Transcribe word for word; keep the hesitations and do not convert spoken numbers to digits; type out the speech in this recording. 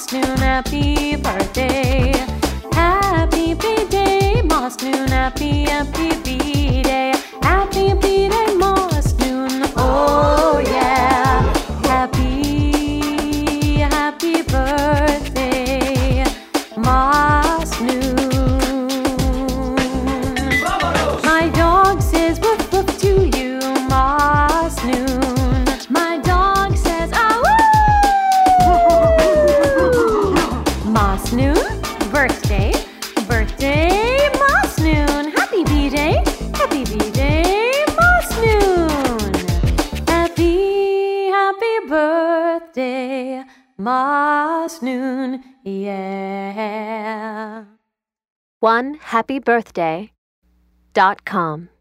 Moss-Noon, happy birthday. Happy B-Day, Moss-Noon, happy, happy B-Day. Happy B-Day, Moss-Noon, oh yeah. Happy, happy birthday, Moss-Noon. My dog says woof woof to you, Moss-Noon. My dog says ah woo. Moss-Noon, birthday, birthday, Moss-Noon. Happy B-Day, happy B-Day, Moss-Noon. Happy, happy birthday, Moss-Noon, yeah. one happy birthday dot com